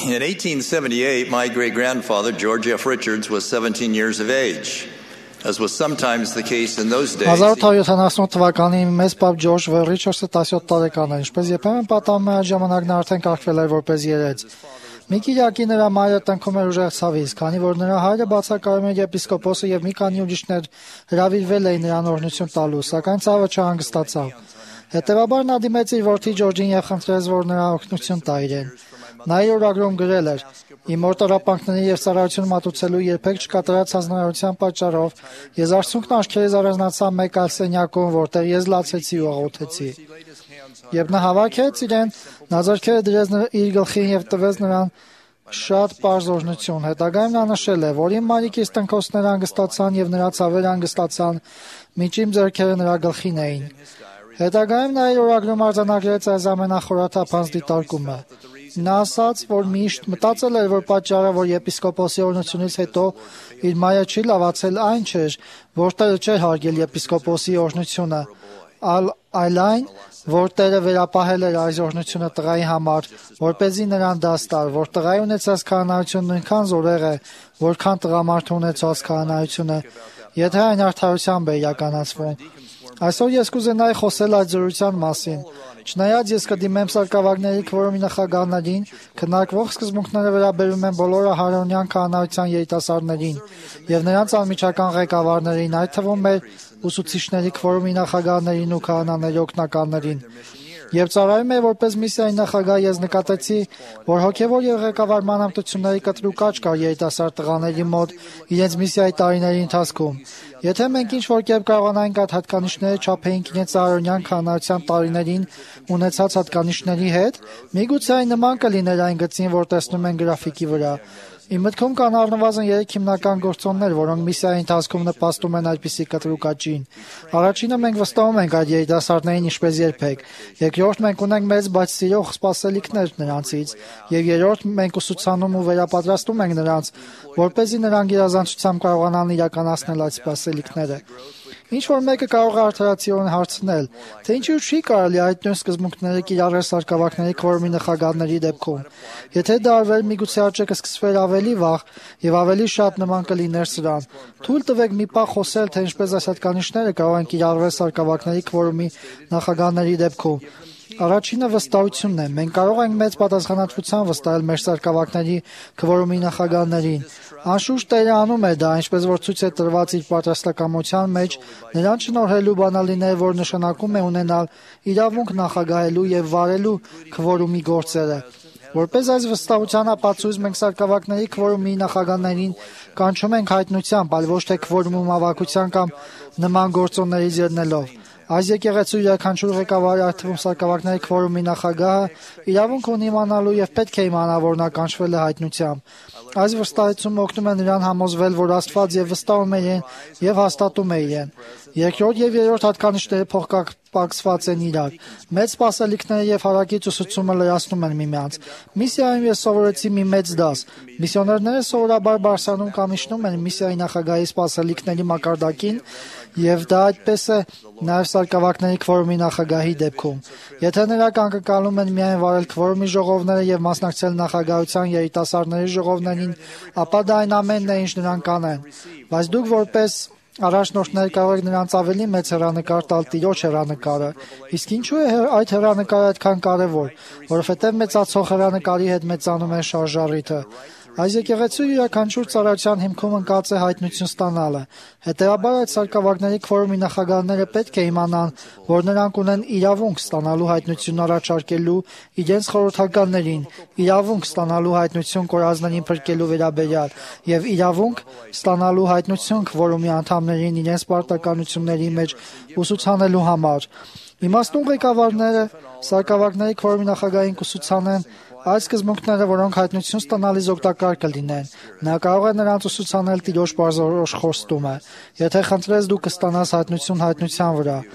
In 1878, my great-grandfather, George F. Richards, was 17 years of age. As was sometimes the case in those days. 1878 թվականին մեծ պապ Ջորջ Վ. Ռիչարդսը 17 տարեկան էր, ինչպես երբեմն պատահում է այդ ժամանակն արդեն կարգվել էր որպես երեց։ Մի կիրակի նրա մայրը տնքում էր ուժեղ ցավից, քանի որ նրա հայրը բացակայում էր եպիսկոպոսը եւ մի քանի ուրիշներ հրավիրվել էին նրան օրհնություն տալու, սակայն ցավը չհանգստացավ։ Հետևաբար նա դիմեց իր որդի Ջորջին եւ խնդրեց, որ նրա օգնություն տա իրեն։ Նա իր օրագրում գրել էր. «Իմ մոր տառապանքների եւ ծառայություն մատուցելու երբեք չկատարած հանձնարարության պատճառով ես արցունքն աչքերից առանձնացա մեկ այլ սենյակում, որտեղ ես լացեցի ու աղոթեցի»։ Երբ նա հավաքեց իրեն, նա ձեռքերը դրեց իր գլխին եւ տվեց նրան շատ պարզ օրհնություն։ Հետագայում նա նշել է, որ իմ մայրիկիս տնքոցները հանգստացան եւ նրա ցավերը հանգստացան, մինչ իմ ձեռքերը նրա գլխին էին։ Հետագայում նա իր օրագրում արձանագրեց այս ամենախորաթափանց դիտարկումը։ Նա ասաց, որ միշտ մտածել էր, որ պատճառը, որ եպիսկոպոսի օրհնությունից հետո իր մայրը չի լավացել, այն չէր, որ Տերը չէր հարգել եպիսկոպոսի օրհնությունը, այլ այն, որ Տերը վերապահել էր այս օրհնությունը տղայի համար, որպեսզի նրան դաս տար, որ տղայի ունեցած քահանայությունն նույնքան զորեղ է, որքան տղամարդու ունեցած քահանայությունը, եթե այն արդարությամբ է իրականացվում։ Այսօր ես կուզենայի խոսել այդ զորության մասին։ Չնայած ես կդիմեմ սարկավագների քվորումի նախագահներին, քննարկվող սկզբունքները վերաբերում են բոլոր Ահարոնյան քահանայության երիտասարդներին եւ նրանց անմիջական ղեկավարներին, այդ թվում մեր ուսուցիչների քվորումի նախագահներին ու քահանաների օգնականներին։ Եվ ծառայում է որպես միսիայի նախագահ ես նկատեցի, որ հոգևոր եւ ղեկավարման հմտությունների կտրուկ աճ կար երիտասարդ տղաների մոտ իրենց միսիայի տարիների ընթացքում։ Եթե մենք ինչ-որ կերպ կարողանայինք այդ հատկանիշները չափեինք իրենց Ահարոնյան քահանայության տարիներին ունեցած հատկանիշների հետ, միգուցե այն նման կլիներ այն գծին, որ տեսնում են գրաֆիկի վրա։ Իմ մտքում կան առնվազն 3 հիմնական գործոններ, որոնք միսիայի ընթացքում նպաստում են այդպիսի կտրուկ աճին։ Առաջինը մենք վստահում ենք այդ երիտասարդներին ինչպես երբեք։ Երկրորդ մենք ունենք մեծ բայց սիրող սպասելիքներ նրանցից, եւ երրորդ մենք ուսուցանում ու վերապատրաստում ենք նրանց, որպեսզի նրանք գերազանցությամբ կարողանան իրականացնել այդ սպասելիքները։ Ինչ որ մեկը կարող է արդարացիորեն հարցնել, թե ինչու չի կարելի այդ նույն սկզբունքները կիրառել սարկավագների քվորումի նախագահների դեպքում։ Եթե դա արվեր, միգուցե աճը կսկսվեր ավելի վաղ եւ ավելի շատ նման կլիներ սրան։ Թույլ տվեք մի պահ խոսել, թե ինչպես այս հատկանիշները կարող են կիրառվել սարկավագների քվորումի նախագահների դեպքում։ Առաջինը վստահությունն է։ Մենք կարող ենք մեծ պատասխանատվությամբ վստահել մեր սարկավագների քվորումի նախագահներին։ Անշուշտ Տերը անում է դա, ինչպես որ ցույց է տրված իր պատրաստակամության մեջ, նրան շնորհելու բանալիները, որ նշանակում է ունենալ իրավունք նախագահելու եւ վարելու քվորումի գործերը։ Որպես այս վստահության ապացույց մենք սարկավագների քվորումի նախագահներին կանչում ենք հայտնությամբ, այլ ոչ թե քվորումում հավաքության կամ նման գործոններից ելնելով։ Այս եկեղեցու յուրաքանչյուր ղեկավարի, այդ թվում սարկավագների քվորումի նախագահը, իրավունք ունի իմանալու եւ պետք է իմանա, որ նա կանչվել է հայտնությամբ։ Այս վստահեցումը օգնում է նրան համոզվել, որ Աստված եւ վստահում է իրեն եւ հաստատում է իրեն։ Երկրորդ եւ երրորդ հատկանիշները փոխկապակցված են իրար։ Մեծ սպասելիքները եւ հարակից ուսուցումը լրացնում են միմյանց։ Միսիայում ես սովորեցի մի մեծ դաս։ Միսիոներները սովորաբար բարձրանում կամ իջնում են միսիայի նախագահի սպասելիքների մակարդակին, եւ դա այդպես է նաեւ սարկավագների քվորումի նախագահի դեպքում։ Եթե նրանք անկկալում են միայն վարել քվորումի ժողովները եւ մասնակցել նախագահության երիտասարդների ժողովներին, ապա դա այն ամենն է, ինչ նրանք կանեն։ Բայց դուք որպես առաջնորդներ կարող եք նրանց ավելի մեծ հեռանկար տալ Տիրոջ հեռանկարը։ Իսկ ինչու է այդ հեռանկարը այդքան կարևոր, որովհետև մեծացող հեռանկարի հետ մեծանում է շարժառիթը։ Այս եկեղեցու յուրաքանչյուր ծառայության հիմքում ընկած է հայտնություն ստանալը։ Հետևաբար այդ սարկավագների քվորումի նախագահները պետք է իմանան, որ նրանք ունեն իրավունք ստանալու հայտնություն առաջարկելու իրենց խորհրդականներին, իրավունք ստանալու հայտնություն կորածներին փրկելու վերաբերյալ եւ իրավունք ստանալու հայտնություն քվորումի անդամներին իրենց պարտականությունների մեջ ուսուցանելու համար։ Իմաստուն ղեկավարները սարկավագների քվորումի նախագահին կուսուցանեն այս սկզբունքները, որոնք հայտնություն ստանալիս օգտակար կլինեն։ Նա կարող է նրանց ուսուցանել Տիրոջ բարձրորոշ խոստումը։ Եթե խնդրես, դու կստանաս հայտնություն հայտնության վրա։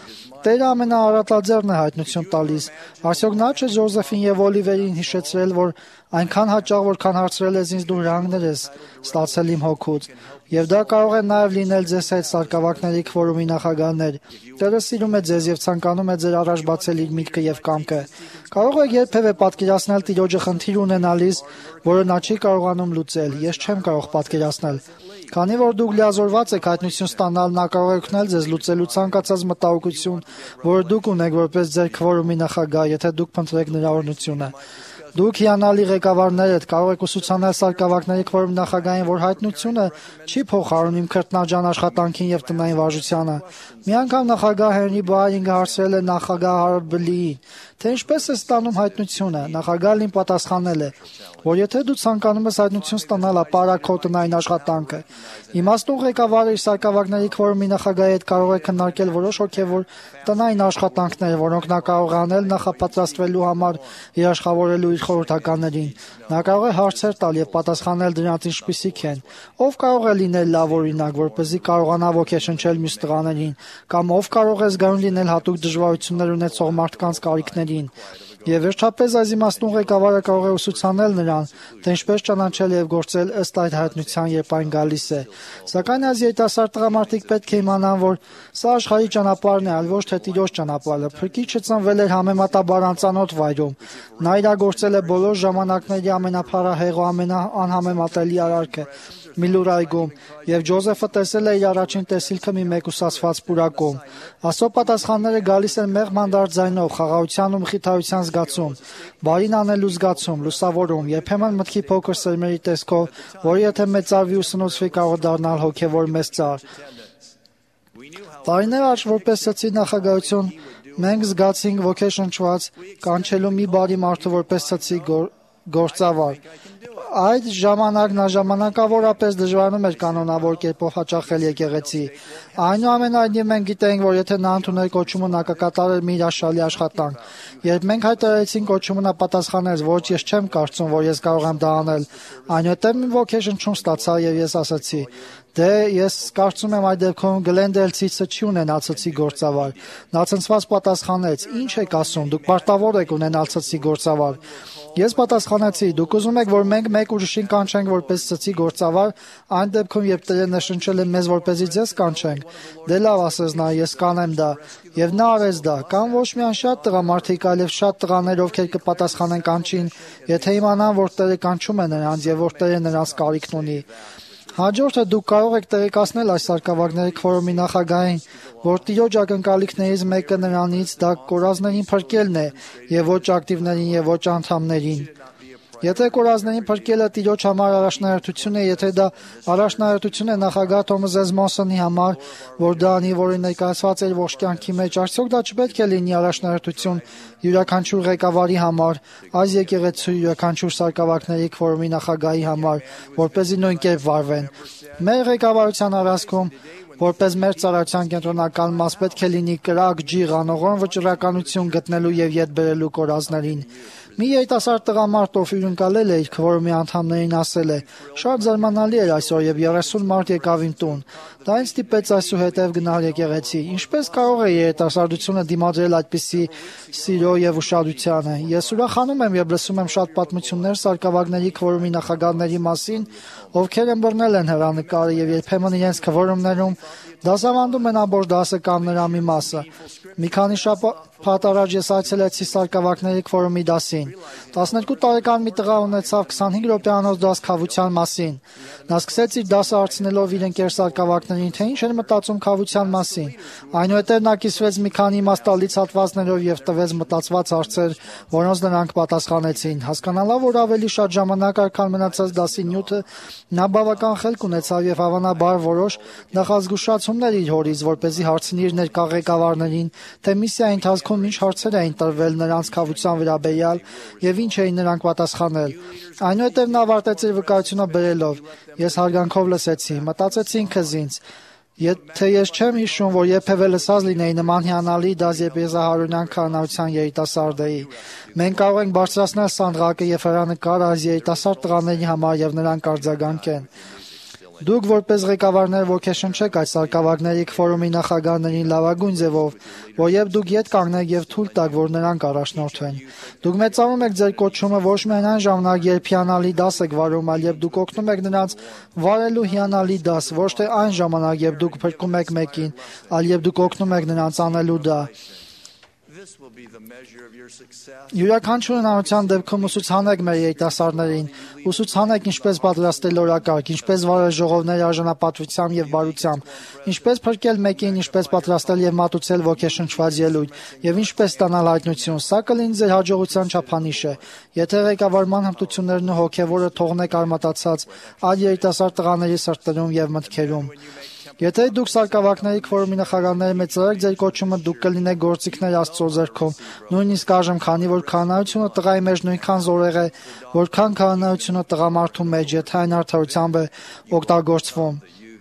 Տերը ամենաարատաձեռն է հայտնություն տալիս։ Արդյոք նա չէ Ջոզեֆին եւ Օլիվերին հիշեցրել, որ այնքան հաճախ որքան հարցրել ես ինձ դու հրանգներ ես ստացել իմ հոգուց։ Եվ դա կարող է նաև լինել ձեզ հետ սարկավակների քվորումի նախագահներ։ Տերը սիրում է ձեզ եւ ցանկանում է ձեր առաջ բացել իր միտքը եւ կամքը։ Կարող եք երբևէ պատկերացնել Տիրոջը խնդիր ունենալիս, որը նա չի կարողանում լուծել։ Ես չեմ կարող պատկերացնել։ Քանի որ դուք լիազորված եք հայտնություն ստանալ, նա կարող է օգնել ձեզ լուծելու ցանկացած մտահոգություն, որը դուք ունեք որպես ձեր քվորումի նախագահ, եթե դուք փնտրեք նրա օրհնությունը։ Դուք հիանալի ղեկավարներ եք, կարող եք ուսուցանել սարկավակների քվորում նախագահին, որ հայտնությունը չի փոխարինում իմ քրտնաջան աշխատանքին եւ տնային վարժությանը։ Մի անգամ նախագահ Հենրի Բոայինգը հարցրել է նախագահ Հարոլդ Բլիին, թե ինչպես է ստանում հայտնությունը։ Նախագահը լին պատասխանել է, որ եթե դու ցանկանում ես հայտնություն ստանալ, ապա արա քո տնային աշխատանքը։ Իմաստուն ղեկավարը իր սարկավակների քվորումի նախագահի հետ կարող է քննարկել որոշ հոգեվոր տնային աշխատանքներ, որոնք նա կարող է անել նախապատրաստվելու համար երաշխավորելու իր խորհրդականներին։ Նա կարող է հարցեր տալ եւ պատասխանել դրանց ինչպիսիք են։ Ով կարող է լինել լավ օրինակ, որպեսզի կարողանա ոգեշնչել մյուս տղաներին, կամ ով կարող է զգայուն լինել հատուկ դժվարություններ ունեցող մարդկանց կարիքներին։ Եվ վերջապես այս իմաստուն ղեկավարը կարող է ուսուցանել նրան, թե ինչպես ճանաչել եւ գործել ըստ այդ հայտնության, երբ այն գալիս է։ Սակայն այս երիտասարդ տղամարդիկ պետք է իմանան, որ սա աշխարհի ճանապարհն է, այլ ոչ թե Տիրոջ ճանապարհը։ Փրկիչը ծնվել էր համեմատաբար անծանոթ վայրում։ Նա իրագործել է բոլոր ժամանակների ամենափառահեղ ու ամենաանհամեմատելի արարքը Միլուրայգում, եւ Ջոզեֆը տեսել է իր առաջին տեսիլքը մի մեկուսացված պուրակում։ Աստծո պատասխանները գալիս են մեղմ հանդարտ ձայնով, խաղաղության ու մխիթարության զգացում, բարին անելու զգացում, լուսավորում, երբեմն մտքի փոքր սերմերի տեսքով, որը եթե մեծարվի ու սնուցվի կարող դառնալ հոգեվոր մեծ ծառ։ Տարիներ առաջ որպես սցի նախագահություն մենք զգացինք ոգեշնչված կանչելու մի բարի մարդու որպես սցի գործավար։ Այդ ժամանակ նա ժամանակավորապես դժվարանում էր կանոնավոր կերպով հաճախել եկեղեցի։ Այնուամենայնիվ մենք գիտենք, որ եթե նա ընդուներ կոչումը, նա կկատարեր մի հրաշալի աշխատանք։ Երբ մենք հայտարարեցին կոչումը, նա պատասխանեց, ոչ, ես չեմ կարծում, որ ես կարող եմ դա անել։ Այնուհետև մի ոգեշնչում ստացա եւ ես ասացի. Դե ես կարծում եմ այդ դեպքում Գլենդելցիցը չի ունենալ ցցի գործավար։ Նա ցնցված պատասխանեց. Ինչ եք ասում, դուք պարտավոր եք ունենալ ցցի գործավար։ Ես պատասխանեցի. դուք ուզում եք, որ մենք մեկ ուրիշին կանչենք որպես ցցի գործավար, այն դեպքում, երբ Տերը նշնչել է մեզ որպեսզի ձեզ կանչենք։ Դե լավ, ասեց նա, ես կանեմ դա։ Եվ նա արեց դա։ Կան ոչ միայն շատ տղամարդիկ, այլև շատ տղաներ, ովքեր կպատասխանեն կանչին, եթե իմանան, որ Տերը կանչում է նրանց եւ որ Տերը նրանց կարիքն ունի։ Հաջորդը դուք կարող եք տեղեկացնել այս սարկավակների քվորումի նախագահին, որ Տիրոջ ակնկալիքներից մեկը նրանից դա կորազներին փրկելն է եւ ոչ ակտիվներին եւ ոչ անդամներին։ Եթե կորազներին փրկելը Տիրոջ համար առաջնահերթություն է, եթե դա առաջնահերթություն է նախագահ Թոմաս Էսմոնսոնի համար, որ դա անի, որը ներկայացված էր ողջ կյանքի մեջ, արդյոք դա չպետք է լինի առաջնահերթություն յուրաքանչյուր ղեկավարի համար, այս եկեղեցու յուրաքանչյուր սարկավակների քվորումի նախագահի համար, որպեսզի նույն կերպ վարվեն։ Մեր ղեկավարության առասկում որպես մեր ծառայության կենտրոնական մաս պետք է լինի կրակ, ջիղ, անողորմ վճռականություն գտնելու եւ յետ բերելու կորազներին։ Մի երիտասարդ տղամարդ, ով հյուրընկալել է իր քվորումի անդամներին, ասել է. «Շատ զարմանալի էր այսօր եւ 30 մարդ եկավ իմ տուն։ Դա ինձ ստիպեց այսուհետև գնալ եկեղեցի։ Ինչպես կարող է երիտասարդությունը դիմադրել այդպիսի սիրո եւ ուշադրությանը։ Ես ուրախանում եմ եւ լսում եմ շատ պատմություններ սարկավակների քվորումի նախագահների մասին, ովքեր ըմբռնել են հեռանկարը եւ երբեմն իրենց քվորումներում դասավանդում են ամբողջ դասը կամ նրա մի մասը։ Մի քանի շաբաթ առաջ ես այցելեցի սարկավակների քվորումի դասին։ 12 տարեկան մի տղա ունեցավ 25 րոպեանոց դաս քավության մասին։ Նա սկսեց իր դասը հարցնելով իր ընկեր սարկավակներին, թե ինչ էր մտածում քավության մասին։ Այնուհետև նա կիսվեց մի քանի իմաստալից հատվածներով եւ տվեց մտածված հարցեր, որոնց նրանք պատասխանեցին։ Հասկանալով, որ ավելի շատ ժամանակ կար, քան մնացած դասի նյութը, նա բավական խելք ունեցավ եւ հավանաբար որոշ նախազգուշացումներ իր հորից, որպեսզի հարցնի իր ներկա ղեկավարներին, թե միսիայի ընթացքում ինչ հարցեր էին տրվել նրանց քավության վերաբերյալ եւ ինչ էին նրանք պատասխանել։ Այնուհետև նա ավարտեց իր վկայությունը բերելով. «Ես հարգանքով լսեցի, մտածեցի ինքս ինձ. Եթե ես չեմ հիշում, որ երբևէ լսած լինեի նման հիանալի դաս եփեզահարունյան քահանայության երիտասարդի։ Մենք կարող ենք բարձրացնել սանդղակը եւ հեռանկար այս երիտասարդ տղաների համար եւ նրանք արձագանքեն»։ Դուք որպես ղեկավարներ ոգեշնչեք այդ սարկավագների քվորումի նախագահներին լավագույն ձևով, որև դուք ետ կանգնեք եւ թույլ տաք, որ նրանք առաջնորդվեն։ Դուք մեծանում եք ձեր կոչումը ոչ միայն այն ժամանակ, երբ հիանալի դաս եք վարում, այլ երբ դուք օգնում եք նրանց վարելու հիանալի դաս, ոչ թե այն ժամանակ, երբ դուք փրկում եք մեկին, այլ երբ դուք օգնում եք նրանց անելու դա։ Յուրաքանչյուր հնարավորության դեպքում ուսուցանեք մեր երիտասարդներին, ուսուցանեք ինչպես պատրաստել օրակարգ, ինչպես վարել ժողովներ արժանապատվությամբ եւ բարությամբ, ինչպես փրկել մեկին, ինչպես պատրաստել եւ մատուցել ոգեշնչված ելույթ եւ ինչպես ստանալ հայտնություն։ Սա կլինի ձեր հաջողության չափանիշը։ Եթե ղեկավարման հմտություններն ու հոգեվորը թողնեք արմատացած այլ երիտասարդ տղաների սրտերում եւ մտքերում։ Եթե դուք սարկավակների քվորումի նախագահները մեծարեք ձեր կոչումը, դուք կլինեք գործիքներ Աստծո ձեռքում, նույնիսկ այժմ, քանի որ քահանայությունը տղայի մեջ նույնքան զորեղ է, որքան քահանայությունը տղամարդու մեջ, եթե այն արդարությամբ է օգտագործվում։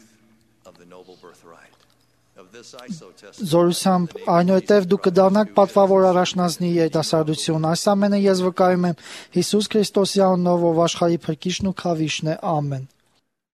Զորությամբ, այնուհետև դուք կդառնաք պատվավոր առաջնազնի երիտասարդություն։ Այս ամենը ես վկայում եմ Հիսուս Քրիստոսի անունով, ով աշխարհի փրկիչն ու քավիչն է։ Ամեն։